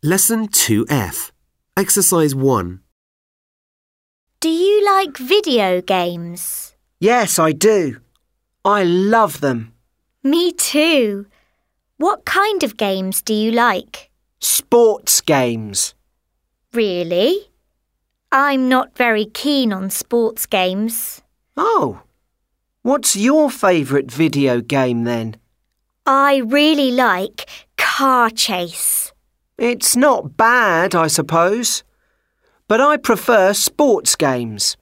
Lesson 2F. Exercise 1. Do you like video games? Yes, I do. I love them. Me too. What kind of games do you like? Sports games. Really? I'm not very keen on sports games. Oh, what's your favourite video game then? I really like Car Chase. It's not bad, I suppose, but I prefer sports games.